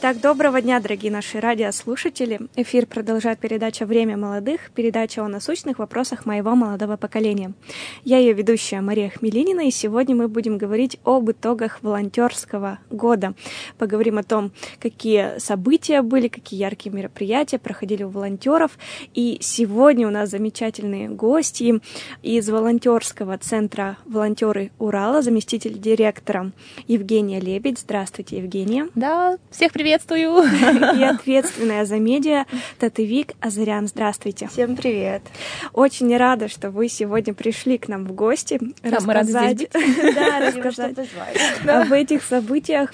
Итак, доброго дня, дорогие наши радиослушатели. Эфир продолжает передача «Время молодых», передача о насущных вопросах моего молодого поколения. Я ее ведущая Мария Хмелинина, и сегодня мы будем говорить об итогах волонтерского года. Поговорим о том, какие события были, какие яркие мероприятия проходили у волонтеров. И сегодня у нас замечательные гости из волонтерского центра «Волонтеры Урала», заместитель директора Евгения Лебедь. Здравствуйте, Евгения. Да, всех приветствую. И ответственная за медиа Татевик Азарян. Здравствуйте. Всем привет. Очень рада, что вы сегодня пришли к нам в гости. Рассказать об этих событиях.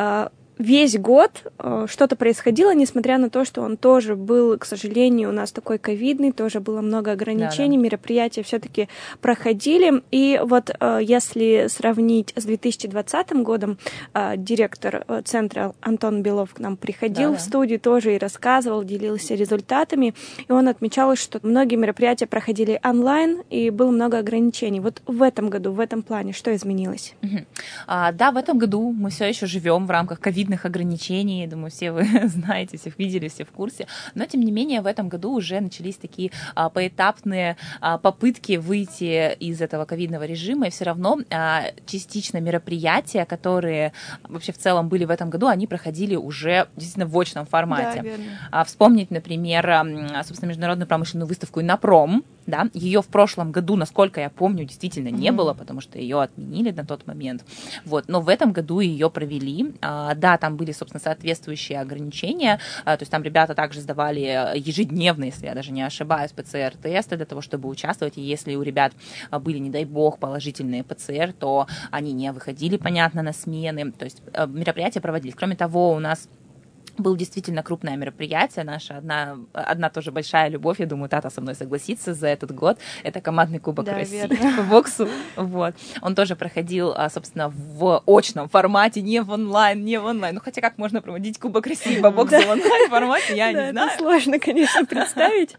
Весь год что-то происходило, несмотря на то, что он тоже был, к сожалению, у нас такой ковидный, тоже было много ограничений, мероприятия все-таки проходили. И вот если сравнить с 2020 годом, директор центра Антон Белов к нам приходил в студию тоже и рассказывал, делился результатами. И он отмечал, что многие мероприятия проходили онлайн, и было много ограничений. Вот в этом году, в этом плане, что изменилось? Да, в этом году мы все еще живем в рамках ковидных ограничений, думаю, все вы знаете, всех видели, все в курсе, но тем не менее в этом году уже начались такие поэтапные попытки выйти из этого ковидного режима, и все равно частично мероприятия, которые вообще в целом были в этом году, они проходили уже действительно в очном формате. Да, верно. Вспомнить, например, собственно, международную промышленную выставку «Иннопром», да, ее в прошлом году, насколько я помню, действительно не было, потому что ее отменили на тот момент. Вот. Но в этом году ее провели. Да, там были, собственно, соответствующие ограничения. То есть там ребята также сдавали ежедневно, если я даже не ошибаюсь, ПЦР-тесты для того, чтобы участвовать. И если у ребят были, не дай бог, положительные ПЦР, то они не выходили, понятно, на смены. То есть мероприятия проводились. Кроме того, у нас было действительно крупное мероприятие, наша одна тоже большая любовь, я думаю, Тата со мной согласится за этот год, это командный кубок России по боксу. Вот. Он тоже проходил, собственно, в очном формате, не в онлайн. Ну, хотя как можно проводить Кубок России по боксу в онлайн-формате, я не знаю. Это сложно, конечно, представить.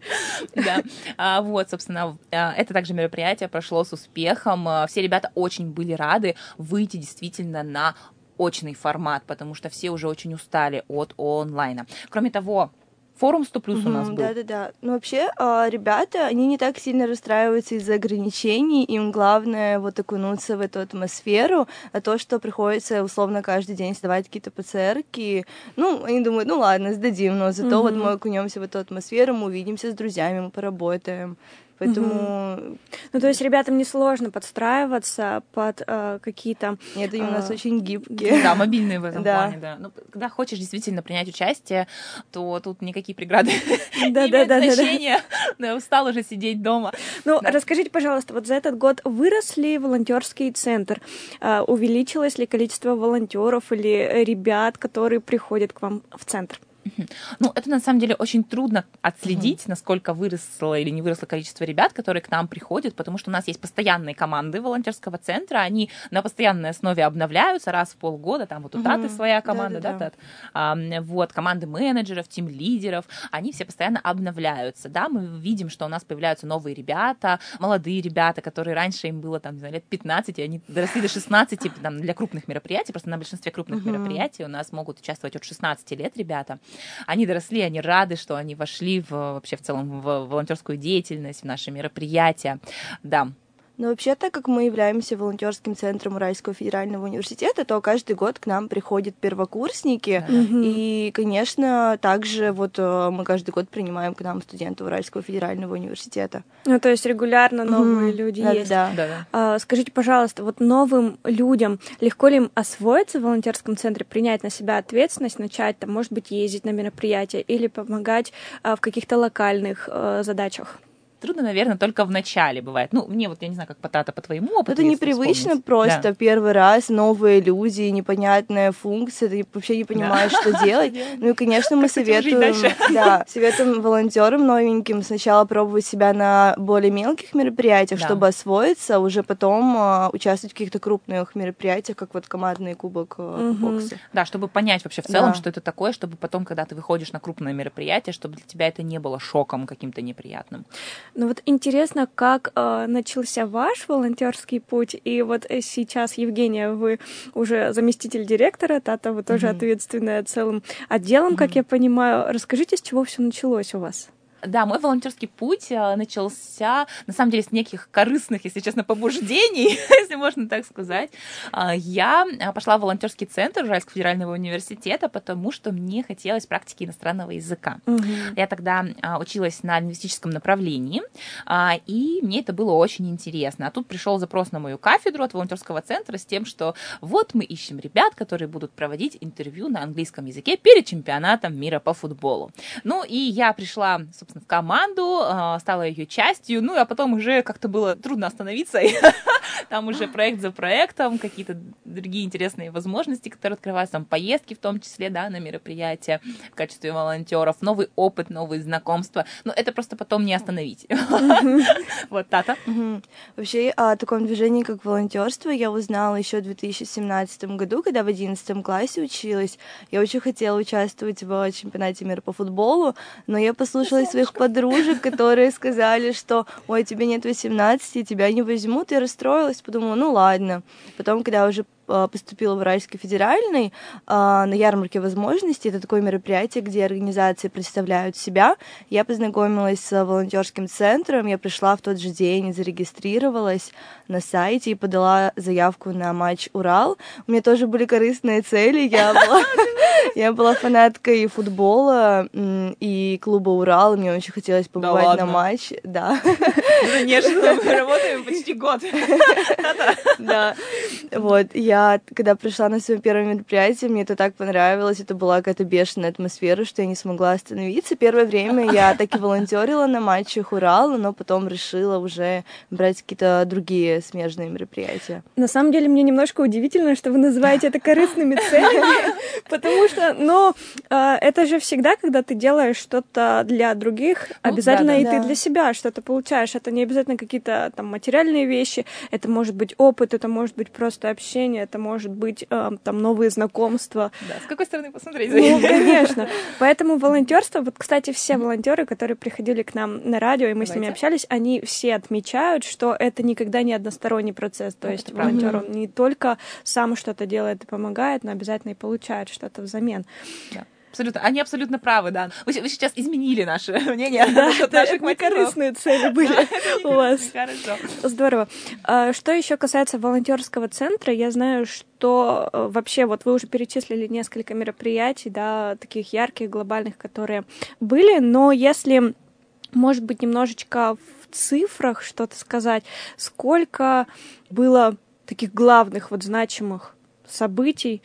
Да. Вот, собственно, это также мероприятие прошло с успехом. Все ребята очень были рады выйти действительно на очный формат, потому что все уже очень устали от онлайна. Кроме того, форум 100+ у нас был. Да. Ну, вообще, ребята, они не так сильно расстраиваются из-за ограничений, им главное вот окунуться в эту атмосферу, а то, что приходится условно каждый день сдавать какие-то ПЦРки, ну, они думают, ну ладно, сдадим, но зато вот мы окунемся в эту атмосферу, мы увидимся с друзьями, мы поработаем. Поэтому... Ну, то есть ребятам несложно подстраиваться под какие-то... Нет, они у нас очень гибкие. Да, мобильные в этом плане, да. Ну, когда хочешь действительно принять участие, то тут никакие преграды не имеют значения. Устал уже сидеть дома. Ну, расскажите, пожалуйста, вот за этот год вырос ли волонтерский центр? Увеличилось ли количество волонтеров или ребят, которые приходят к вам в центр? Ну, это на самом деле очень трудно отследить, насколько выросло или не выросло количество ребят, которые к нам приходят, потому что у нас есть постоянные команды волонтерского центра, они на постоянной основе обновляются раз в полгода, там вот у Таты своя команда, да, Тат? Вот, команды менеджеров, тим-лидеров, они все постоянно обновляются, да, мы видим, что у нас появляются новые ребята, молодые ребята, которые раньше им было, там, не знаю, лет 15, и они доросли до 16, там, для крупных мероприятий, просто на большинстве крупных мероприятий у нас могут участвовать от 16 лет ребята. Они доросли, они рады, что они вошли вообще в целом в волонтерскую деятельность, в наши мероприятия. Да. Но вообще, так как мы являемся волонтерским центром Уральского федерального университета, то каждый год к нам приходят первокурсники. И, конечно, также вот мы каждый год принимаем к нам студентов Уральского федерального университета. Ну, то есть регулярно новые люди есть. Да. Скажите, пожалуйста, вот новым людям легко ли им освоиться в волонтерском центре, принять на себя ответственность, начать, там, может быть, ездить на мероприятия или помогать в каких-то локальных задачах? Трудно, наверное, только в начале бывает. Ну, мне вот, я не знаю, как по твоему опыту. Это непривычно просто первый раз, новые люди, непонятная функция, ты вообще не понимаешь, что делать. Ну и, конечно, мы советуем волонтерам новеньким сначала пробовать себя на более мелких мероприятиях, чтобы освоиться, а уже потом участвовать в каких-то крупных мероприятиях, как вот командный кубок бокса. Да, чтобы понять вообще в целом, что это такое, чтобы потом, когда ты выходишь на крупное мероприятие, чтобы для тебя это не было шоком каким-то неприятным. Ну вот интересно, как начался ваш волонтерский путь, и вот сейчас, Евгения, вы уже заместитель директора, Тата, вы тоже ответственная целым отделом, как я понимаю. Расскажите, с чего все началось у вас? Да, мой волонтерский путь начался, на самом деле, с неких корыстных, если честно, побуждений, если можно так сказать. Я пошла в волонтерский центр Уральского федерального университета, потому что мне хотелось практики иностранного языка. Я тогда училась на лингвистическом направлении, и мне это было очень интересно. А тут пришел запрос на мою кафедру от волонтерского центра с тем, что вот мы ищем ребят, которые будут проводить интервью на английском языке перед чемпионатом мира по футболу. Ну, и я пришла, собственно, в команду, стала ее частью, ну, а потом уже как-то было трудно остановиться, и там уже проект за проектом, какие-то другие интересные возможности, которые открываются, там поездки в том числе, да, на мероприятия в качестве волонтеров, новый опыт, новые знакомства, но это просто потом не остановить. Вот, Тата. Вообще о таком движении, как волонтерство, я узнала еще в 2017 году, когда в 11 классе училась. Я очень хотела участвовать в чемпионате мира по футболу, но я послушалась своих подружек, которые сказали, что «Ой, тебе нет 18, тебя не возьмут», я расстроилась, подумала, ну ладно. Потом, когда уже поступила в Уральский федеральный на ярмарке возможностей. Это такое мероприятие, где организации представляют себя. Я познакомилась с волонтерским центром, я пришла в тот же день, зарегистрировалась на сайте и подала заявку на матч «Урал». У меня тоже были корыстные цели. Я была фанаткой футбола и клуба «Урал». Мне очень хотелось побывать на матче. Да. Конечно, мы работаем почти год. Да. Вот. Я, когда пришла на свое первое мероприятие, мне это так понравилось. Это была какая-то бешеная атмосфера, что я не смогла остановиться. Первое время я так и волонтерила на матчах «Урала», но потом решила уже брать какие-то другие смежные мероприятия. На самом деле, мне немножко удивительно, что вы называете это корыстными целями, потому что, это же всегда, когда ты делаешь что-то для других, обязательно и ты для себя что-то получаешь. Это не обязательно какие-то там материальные вещи, это может быть опыт, это может быть просто общение, это может быть там новые знакомства. Да, с какой стороны посмотреть? Ну, конечно. Поэтому волонтерство, вот, кстати, все волонтеры, которые приходили к нам на радио, и мы с ними общались, они все отмечают, что это никогда не односторонний процесс. То есть волонтер, он не только сам что-то делает и помогает, но обязательно и получает что-то взамен. Да. Абсолютно. Они абсолютно правы, да. Вы сейчас изменили наше мнение насчет наших мотивов. Корыстные цели были у вас. Хорошо. Здорово. Что еще касается волонтерского центра, я знаю, что вообще вот вы уже перечислили несколько мероприятий, да, таких ярких, глобальных, которые были, но если, может быть, немножечко в цифрах что-то сказать, сколько было таких главных, вот значимых событий?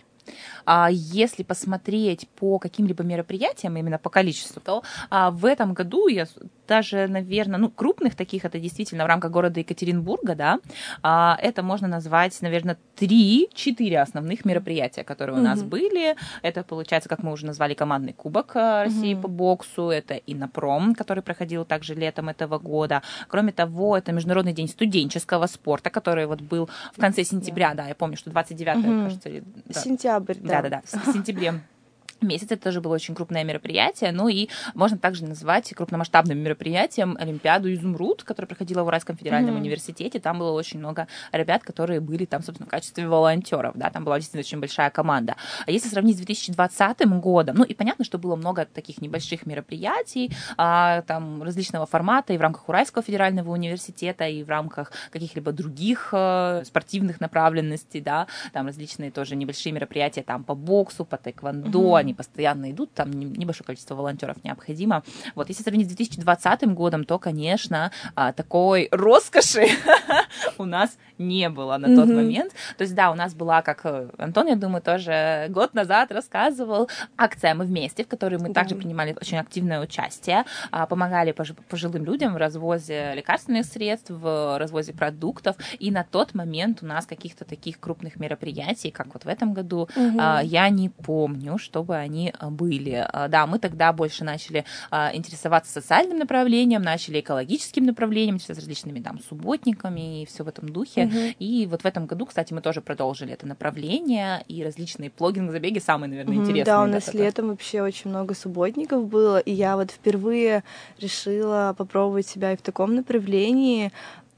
Если посмотреть по каким-либо мероприятиям, именно по количеству, то в этом году я даже, наверное, крупных таких, это действительно в рамках города Екатеринбурга, да, это можно назвать, наверное, 3-4 основных мероприятия, которые у нас были. Это, получается, как мы уже назвали, командный кубок России по боксу, это Иннопром, который проходил также летом этого года. Кроме того, это Международный день студенческого спорта, который вот был в конце сентября, да, я помню, что 29-е, кажется. Сентябрь, да. Да, в сентябре месяц. Это тоже было очень крупное мероприятие. Ну и можно также назвать крупномасштабным мероприятием Олимпиаду «Изумруд», которая проходила в Уральском федеральном университете. Там было очень много ребят, которые были там, собственно, в качестве волонтеров. Да, там была действительно очень большая команда. А если сравнить с 2020 годом, и понятно, что было много таких небольших мероприятий, там различного формата и в рамках Уральского федерального университета, и в рамках каких-либо других спортивных направленностей, да, там различные тоже небольшие мероприятия там по боксу, по тэквондо, они постоянно идут, там небольшое количество волонтеров необходимо. Вот, если сравнить с 2020 годом, то, конечно, такой роскоши у нас не было на тот момент. То есть, да, у нас была, как Антон, я думаю, тоже год назад рассказывал, акция «Мы вместе», в которой мы также принимали очень активное участие, помогали пожилым людям в развозе лекарственных средств, в развозе продуктов, и на тот момент у нас каких-то таких крупных мероприятий, как вот в этом году, я не помню, чтобы они были. Да, мы тогда больше начали интересоваться социальным направлением, начали экологическим направлением, с различными там субботниками и все в этом духе. И вот в этом году, кстати, мы тоже продолжили это направление, и различные плогинг-забеги самые, наверное, интересные. Да, у нас летом вообще очень много субботников было, и я вот впервые решила попробовать себя и в таком направлении.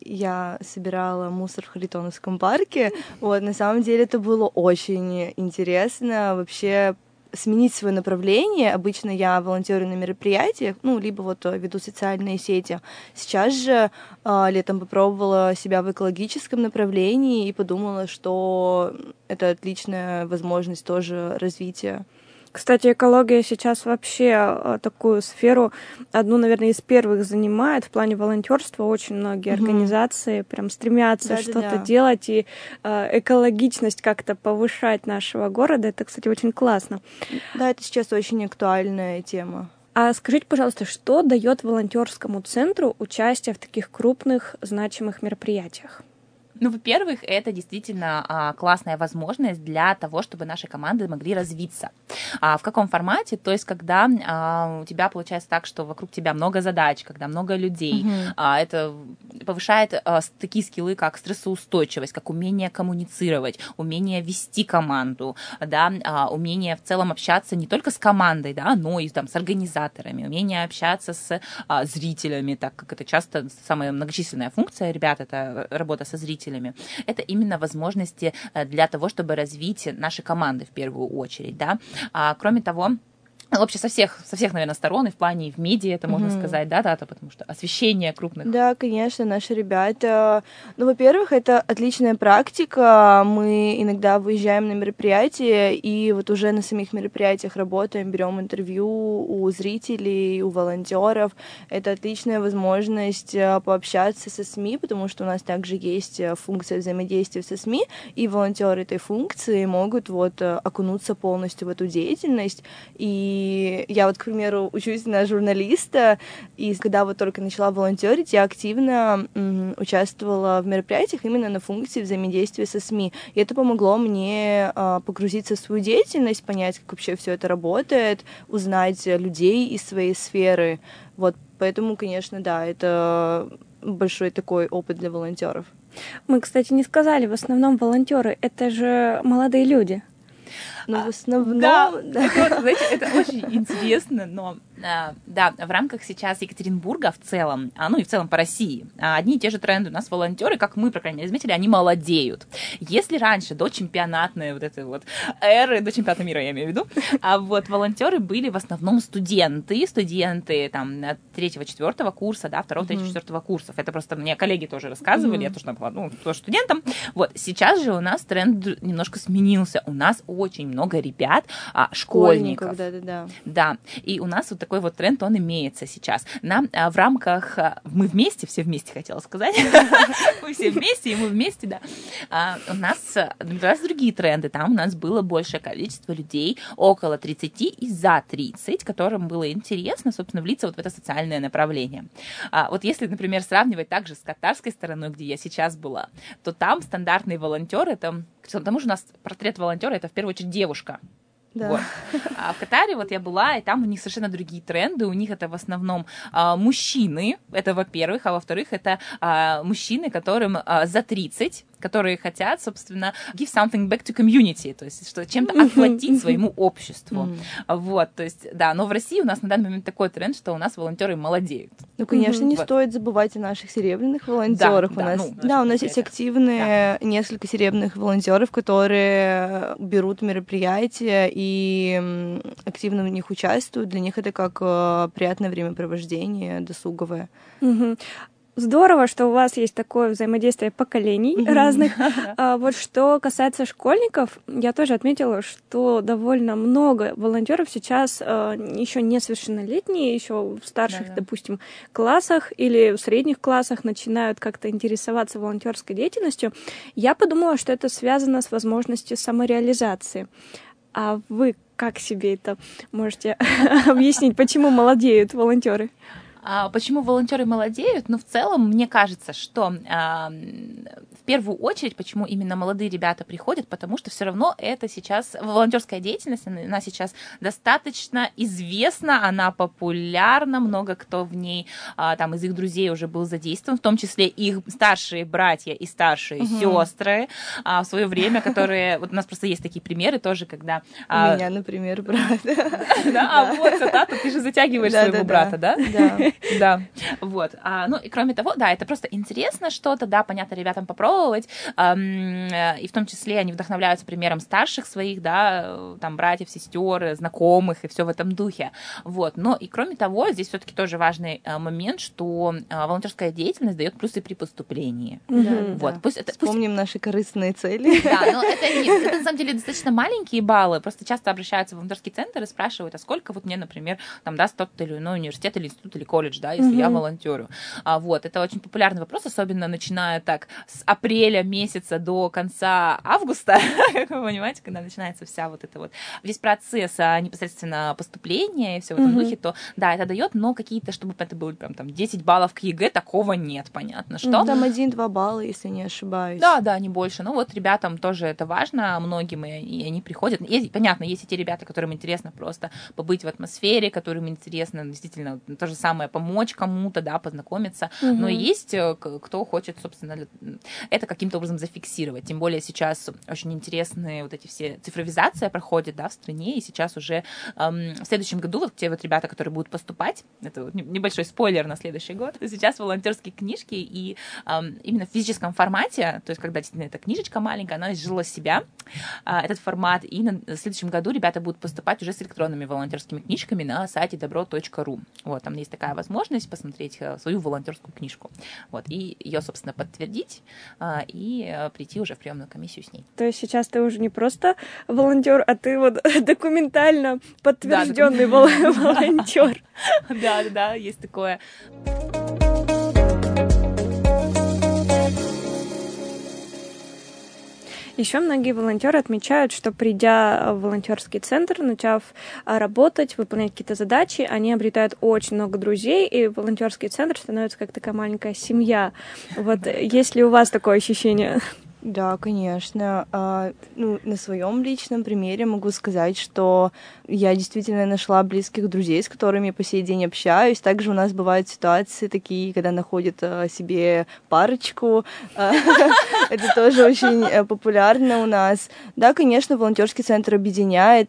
Я собирала мусор в Харитоновском парке. Вот, на самом деле это было очень интересно вообще сменить свое направление. Обычно я волонтерю на мероприятиях, либо вот веду социальные сети. Сейчас же летом попробовала себя в экологическом направлении и подумала, что это отличная возможность тоже развития. Кстати, экология сейчас вообще такую сферу, одну, наверное, из первых занимает в плане волонтерства. Очень многие организации прям стремятся что-то делать и экологичность как-то повышать нашего города. Это, кстати, очень классно. Да, это сейчас очень актуальная тема. А скажите, пожалуйста, что дает волонтерскому центру участие в таких крупных, значимых мероприятиях? Во-первых, это действительно классная возможность для того, чтобы наши команды могли развиться. В каком формате? То есть, когда у тебя получается так, что вокруг тебя много задач, когда много людей, это повышает такие скиллы, как стрессоустойчивость, как умение коммуницировать, умение вести команду, да, умение в целом общаться не только с командой, да, но и с организаторами, умение общаться с зрителями, так как это часто самая многочисленная функция ребят, это работа со зрителями. Это именно возможности для того, чтобы развить наши команды в первую очередь, да. Кроме того, вообще со всех, наверное, сторон, и в плане, и в медиа, это можно сказать, да, потому что освещение крупных. Да, конечно, наши ребята, во-первых, это отличная практика, мы иногда выезжаем на мероприятия, и вот уже на самих мероприятиях работаем, берем интервью у зрителей, у волонтеров, это отличная возможность пообщаться со СМИ, потому что у нас также есть функция взаимодействия со СМИ, и волонтеры этой функции могут вот окунуться полностью в эту деятельность, и я вот, к примеру, учусь на журналиста, и когда вот только начала волонтерить, я активно участвовала в мероприятиях именно на функции взаимодействия со СМИ. И это помогло мне погрузиться в свою деятельность, понять, как вообще все это работает, узнать людей из своей сферы. Вот, поэтому, конечно, да, это большой такой опыт для волонтеров. Мы, кстати, не сказали, в основном волонтеры это же молодые люди. В основном... Да, знаете, это очень интересно, но да, в рамках сейчас Екатеринбурга в целом, и в целом по России, одни и те же тренды у нас волонтеры, как мы, по крайней мере, заметили, они молодеют. Если раньше, до чемпионатной вот этой вот эры, до чемпионата мира, я имею в виду, вот волонтеры были в основном студенты там 3-4 курса, да, 2-3-4 курсов. Это просто мне коллеги тоже рассказывали, я тоже там была, тоже студентом. Вот, сейчас же у нас тренд немножко сменился. У нас очень много ребят, школьников. Да, и у нас вот такой вот тренд, он имеется сейчас. Нам в рамках... Мы вместе, все вместе, хотела сказать. Мы все вместе, и мы вместе, да. У нас другие тренды. Там у нас было большее количество людей, около 30 и за 30, которым было интересно, собственно, влиться вот в это социальное направление. Вот если, например, сравнивать также с катарской стороной, где я сейчас была, то там стандартный волонтер, это... Потому что у нас портрет волонтера это в первую очередь девушка. Да. Вот. А в Катаре вот я была, и там у них совершенно другие тренды. У них это в основном мужчины, это во-первых, а во-вторых, это мужчины, которым за 30, которые хотят, собственно, give something back to community, то есть что чем-то отплатить своему обществу. Вот, то есть, да, но в России у нас на данный момент такой тренд, что у нас волонтеры молодеют. Конечно, не стоит забывать о наших серебряных волонтерах. У нас есть активные несколько серебряных волонтеров, которые берут мероприятия и активно в них участвуют. Для них это как приятное времяпровождение, досуговое. Здорово, что у вас есть такое взаимодействие поколений разных. Вот что касается школьников, я тоже отметила, что довольно много волонтеров сейчас еще несовершеннолетние, еще в старших, допустим, классах или в средних классах начинают как-то интересоваться волонтерской деятельностью. Я подумала, что это связано с возможностью самореализации. А вы как себе это можете объяснить, почему молодеют волонтеры? Почему волонтеры молодеют? Ну, в целом, мне кажется, что в первую очередь, почему именно молодые ребята приходят, потому что все равно это сейчас волонтерская деятельность, она сейчас достаточно известна, она популярна, много кто в ней там из их друзей уже был задействован, в том числе их старшие братья и старшие сестры в свое время, которые... Вот у нас просто есть такие примеры тоже, когда... У меня, например, брат. Да, вот, цитату, ты же затягиваешь своего брата, да? Да. Да, вот. Ну, и кроме того, да, это просто интересно что-то, да, понятно, ребятам попробовать, и в том числе они вдохновляются примером старших своих, да, там, братьев, сестер, знакомых, и все в этом духе, вот. Но и кроме того, здесь все-таки тоже важный момент, что волонтерская деятельность дает плюсы при поступлении. Вот. Да. Вспомним наши корыстные цели. Да, но это на самом деле достаточно маленькие баллы, просто часто обращаются в волонтерский центр и спрашивают, а сколько вот мне, например, там даст тот или иной университет или институт или колледж, да, если я волонтерю. Вот, это очень популярный вопрос, особенно начиная так с апреля месяца до конца августа, как вы понимаете, когда начинается вся вот эта вот весь процесс непосредственно поступления и все в этом духе, то да, это дает, но какие-то, чтобы это было прям там 10 баллов к ЕГЭ, такого нет, понятно, что. Там 1-2 балла, если не ошибаюсь. Да, не больше. Ну вот ребятам тоже это важно, многим, и они приходят. Понятно, есть и те ребята, которым интересно просто побыть в атмосфере, которым интересно действительно то же самое помочь кому-то, да, познакомиться. Но есть кто хочет, собственно, это каким-то образом зафиксировать. Тем более сейчас очень интересные вот эти все цифровизация проходит, да, в стране, и сейчас уже в следующем году вот те вот ребята, которые будут поступать, это вот небольшой спойлер на следующий год, сейчас волонтерские книжки и именно в физическом формате, то есть когда действительно эта книжечка маленькая, она изжила себя, этот формат, и на следующем году ребята будут поступать уже с электронными волонтерскими книжками на сайте добро.ру. Вот, там есть такая возможность посмотреть свою волонтерскую книжку. Вот, и ее, собственно, подтвердить и прийти уже в приемную комиссию с ней. То есть сейчас ты уже не просто волонтер, а ты вот документально подтвержденный волонтер. Да, есть такое. Еще многие волонтеры отмечают, что придя в волонтерский центр, начав работать, выполнять какие-то задачи, они обретают очень много друзей, и волонтерский центр становится как такая маленькая семья. Вот есть ли у вас такое ощущение? Да, конечно. На своем личном примере могу сказать, что я действительно нашла близких друзей, с которыми по сей день общаюсь. Также у нас бывают ситуации такие, когда находят себе парочку. Это тоже очень популярно у нас. Да, конечно, волонтерский центр объединяет,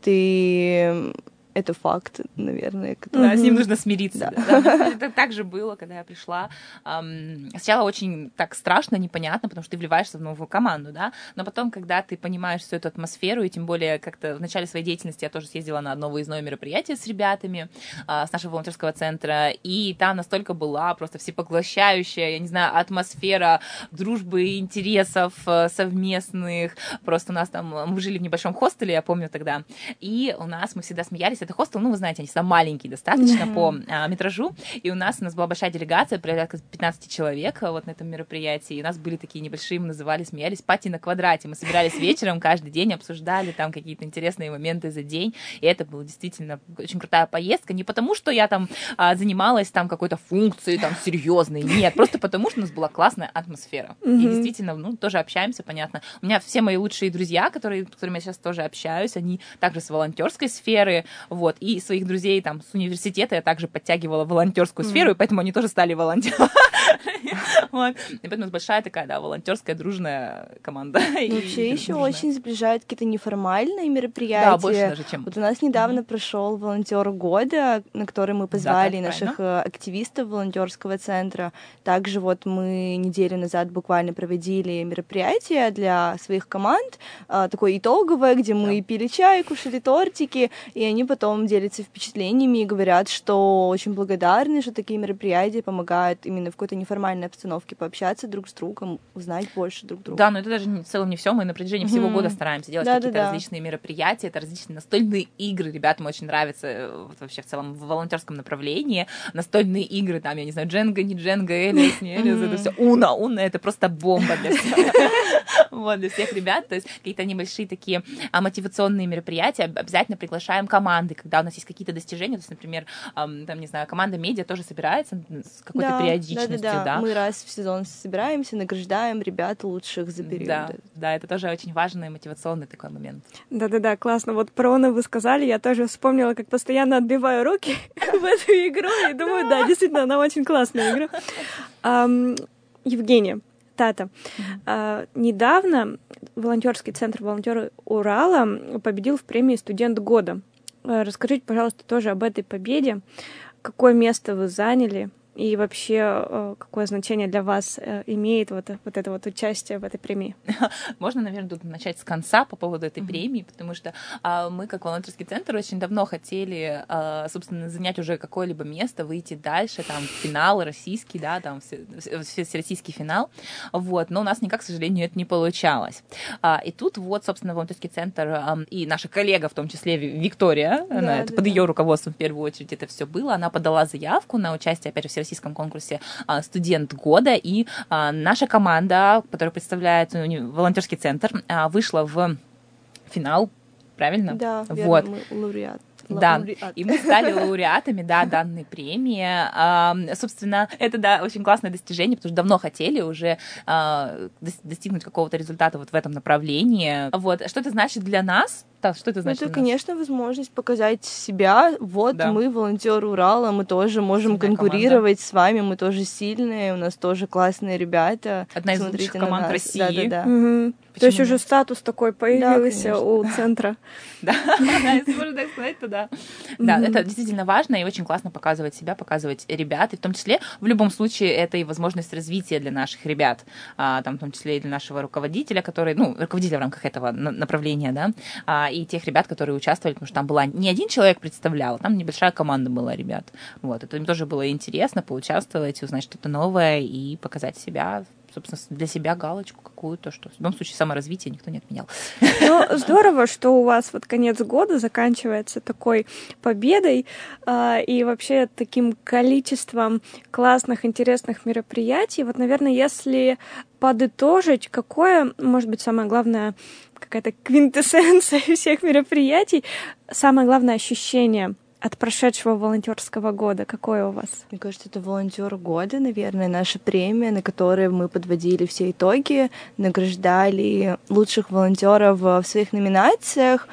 и это факт, наверное. Да, с ним нужно смириться. Да. Это так же было, когда я пришла. Сначала очень так страшно, непонятно, потому что ты вливаешься в новую команду, да, но потом, когда ты понимаешь всю эту атмосферу, и тем более как-то в начале своей деятельности я тоже съездила на одно выездное мероприятие с ребятами с нашего волонтерского центра, и там настолько была просто всепоглощающая, я не знаю, атмосфера дружбы, интересов совместных. Просто у нас там, мы жили в небольшом хостеле, я помню тогда, и у нас мы всегда смеялись. Это хостел, ну, вы знаете, они всегда маленькие достаточно по метражу, и у нас была большая делегация, порядка 15 человек вот на этом мероприятии, и у нас были такие небольшие, мы называли, смеялись, пати на квадрате. Мы собирались вечером каждый день, обсуждали там какие-то интересные моменты за день, и это была действительно очень крутая поездка, не потому, что я там занималась там какой-то функцией там серьезной, нет, просто потому, что у нас была классная атмосфера. И действительно, ну, тоже общаемся, понятно. У меня все мои лучшие друзья, с которыми я сейчас тоже общаюсь, они также с волонтерской сферы. Вот, и своих друзей там с университета я также подтягивала в волонтерскую сферу, и поэтому они тоже стали волонтерами. Вот. И поэтому у нас большая такая, да, волонтерская дружная команда. Вообще еще очень сближают какие-то неформальные мероприятия. Да, больше даже, чем... Вот у нас недавно прошел волонтер года, на который мы позвали наших активистов волонтерского центра. Также вот мы неделю назад буквально проводили мероприятие для своих команд, такое итоговое, где мы пили чай, кушали тортики, и они потом делятся впечатлениями и говорят, что очень благодарны, что такие мероприятия помогают именно в какой-то неформальной обстановке тусовке, пообщаться друг с другом, узнать больше друг друга. Да, но это даже в целом не все. Мы на протяжении всего года стараемся делать какие-то различные мероприятия. Это различные настольные игры. Ребятам очень нравится вот, вообще в целом в волонтерском направлении. Настольные игры, там, я не знаю, Дженга, не Дженга, Элис, не Элис, это все. Уна, это просто бомба для всех. Вот, для всех ребят. То есть какие-то небольшие такие мотивационные мероприятия. Обязательно приглашаем команды, когда у нас есть какие-то достижения. То есть, например, там, не знаю, команда медиа тоже собирается с какой-то периодичностью. Да. Мы раз в сезон собираемся, награждаем ребят лучших за период. Да, это тоже очень важный мотивационный такой момент. Да, классно. Вот про Уну вы сказали, я тоже вспомнила, как постоянно отбиваю руки в эту игру, и думаю, да, действительно, она очень классная игра. Евгения, Тата, недавно волонтерский центр «Волонтеры Урала» победил в премии «Студент года». Расскажите, пожалуйста, тоже об этой победе. Какое место вы заняли? И вообще, какое значение для вас имеет вот это вот участие в этой премии? Можно, наверное, тут начать с конца по поводу этой премии, потому что мы, как волонтерский центр, очень давно хотели, собственно, занять уже какое-либо место, выйти дальше, там, в финал российский, да, там, всероссийский финал, вот, но у нас никак, к сожалению, это не получалось. И тут вот, собственно, волонтерский центр и наша коллега, в том числе Виктория, под ее руководством в первую очередь это все было, она подала заявку на участие, опять же, в всероссийском конкурсе «Студент года», и наша команда, которая представляет волонтерский центр, вышла в финал, правильно? Да, верно, вот. Мы лауреат. Да, и мы стали лауреатами, данной премии. Собственно, это, очень классное достижение, потому что давно хотели уже достигнуть какого-то результата вот в этом направлении. Вот. Что это значит для нас? Что это значит? Это, конечно, возможность показать себя. Вот мы, волонтеры Урала, мы тоже можем конкурировать с вами, мы тоже сильные, у нас тоже класные ребята. Одна из лучших команд России. Да. То есть уже статус такой появился у центра. Да, если можно так сказать, то да. Да, это действительно важно и очень классно показывать себя, показывать ребят, и в том числе, в любом случае, это и возможность развития для наших ребят, там, в том числе и для нашего руководителя, который, руководителя в рамках этого направления, да, и тех ребят, которые участвовали, потому что там была не один человек представлял, там небольшая команда была ребят. Вот, это им тоже было интересно поучаствовать, узнать что-то новое и показать себя, собственно, для себя галочку какую-то, что в любом случае саморазвитие никто не отменял. Здорово, что у вас вот конец года заканчивается такой победой и вообще таким количеством классных, интересных мероприятий. Вот, наверное, если подытожить, какое, может быть, самое главное, какая-то квинтэссенция всех мероприятий, самое главное ощущение от прошедшего волонтерского года? Какое у вас? Мне кажется, это волонтер года, наверное, наша премия, на которой мы подводили все итоги, награждали лучших волонтеров в своих номинациях.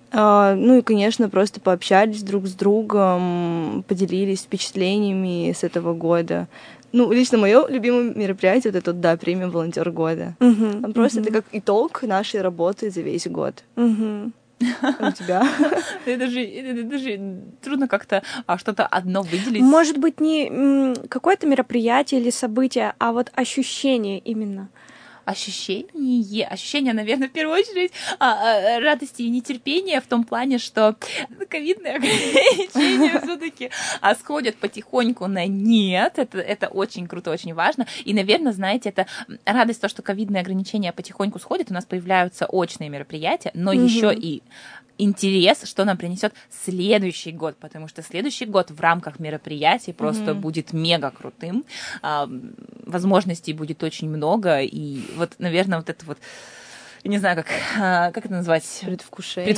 И, конечно, просто пообщались друг с другом, поделились впечатлениями с этого года. Лично мое любимое мероприятие — это премия волонтер года. Просто это как итог нашей работы за весь год. У тебя? Это даже трудно как-то что-то одно выделить. Может быть, не какое-то мероприятие или событие, а вот ощущение именно. Ощущение, наверное, в первую очередь радости и нетерпения в том плане, что ковидные ограничения все-таки сходят потихоньку на нет. Это очень круто, очень важно. И, наверное, знаете, это радость то, что ковидные ограничения потихоньку сходят, у нас появляются очные мероприятия, но еще и интерес, что нам принесет следующий год, потому что следующий год в рамках мероприятий просто будет мега крутым, возможностей будет очень много, и вот, наверное, вот это вот, я не знаю, как это назвать? Предвкушение.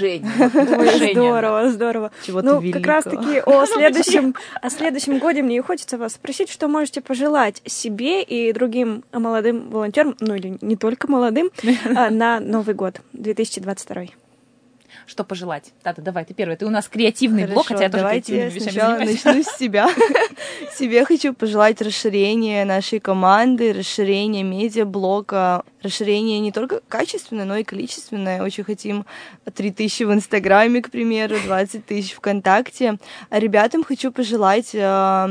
Здорово. Чего-то великого. Как раз-таки о следующем годе мне и хочется вас спросить, что можете пожелать себе и другим молодым волонтерам, или не только молодым, на Новый год 2022. Что пожелать? Тата, давай, ты первый. Ты у нас креативный блок, хотя я тоже креативными вещами сначала начну с себя. Себе хочу пожелать расширения нашей команды, расширения медиаблока, расширения не только качественное, но и количественное. Очень хотим 3000 в Инстаграме, к примеру, 20 000 ВКонтакте. А ребятам хочу пожелать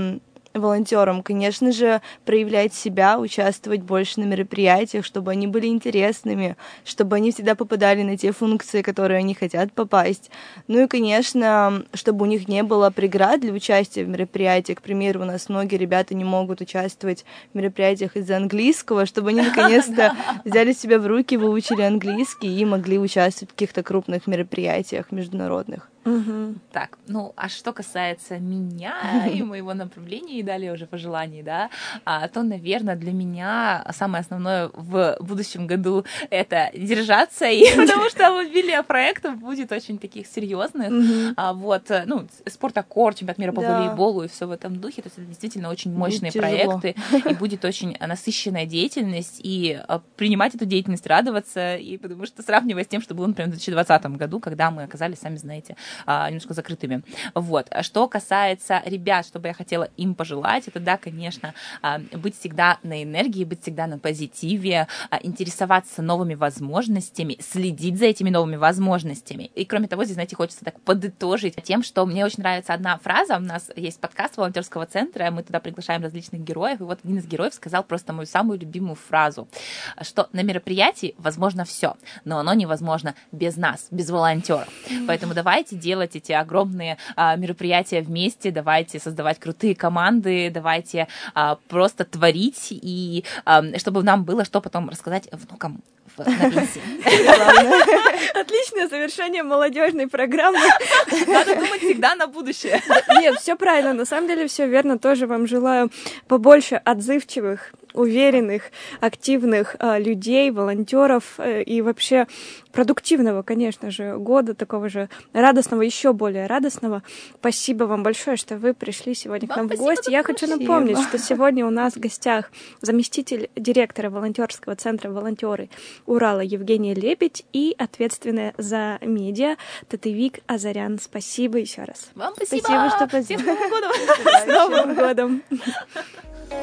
волонтерам? Конечно же, проявлять себя, участвовать больше на мероприятиях, чтобы они были интересными, чтобы они всегда попадали на те функции, которые они хотят попасть. Ну и, конечно, чтобы у них не было преград для участия в мероприятиях. К примеру, у нас многие ребята не могут участвовать в мероприятиях из-за английского, чтобы они наконец-то взяли себя в руки, выучили английский и могли участвовать в каких-то крупных мероприятиях международных. Так, ну, а что касается меня и моего направления, и далее уже пожеланий, да, то, наверное, для меня самое основное в будущем году — это держаться, и потому что обилие проектов будет очень таких серьезных. Вот, ну, спорт-аккорд, чемпионат мира по волейболу и все в этом духе, то есть это действительно очень мощные проекты, и будет очень насыщенная деятельность, и принимать эту деятельность, радоваться, и потому что сравнивая с тем, что было, например, в 2020 году, когда мы оказались, сами знаете, немножко закрытыми. Вот. Что касается ребят, что бы я хотела им пожелать, это, да, конечно, быть всегда на энергии, быть всегда на позитиве, интересоваться новыми возможностями, следить за этими новыми возможностями. И, кроме того, здесь, знаете, хочется так подытожить тем, что мне очень нравится одна фраза. У нас есть подкаст волонтерского центра, мы туда приглашаем различных героев, и вот один из героев сказал просто мою самую любимую фразу, что на мероприятии возможно все, но оно невозможно без нас, без волонтеров. Поэтому давайте делать эти огромные мероприятия вместе, давайте создавать крутые команды, давайте просто творить, и чтобы нам было что потом рассказать внукам на пенсии. Отличное завершение молодежной программы. Надо думать всегда на будущее. Нет, все правильно, на самом деле все верно. Тоже вам желаю побольше отзывчивых, уверенных, активных людей, волонтеров и вообще продуктивного, конечно же, года, такого же радостного, еще более радостного. Спасибо вам большое, что вы пришли сегодня к нам в гости. Я хочу напомнить, что сегодня у нас в гостях заместитель директора волонтерского центра «Волонтеры» Урала Евгения Лебедь и ответственная за медиа Татевик Азарян. Спасибо еще раз. Вам спасибо. Спасибо, что позвали. Всех с Новым годом. С Новым годом.